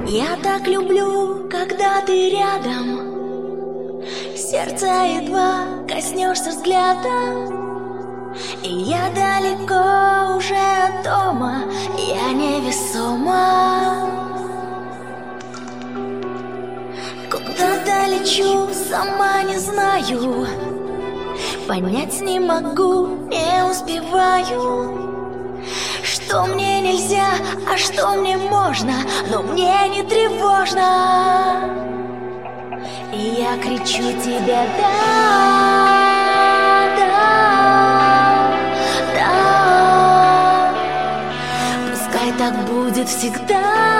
Я так люблю, когда ты рядом. Сердце едва коснешься взглядом, и я далеко уже от дома, я невесома. Куда-то лечу, сама не знаю, понять не могу, не успеваю. Что мне нельзя, а что мне можно, но мне не тревожно. И я кричу тебе: да, да, да. Пускай так будет всегда.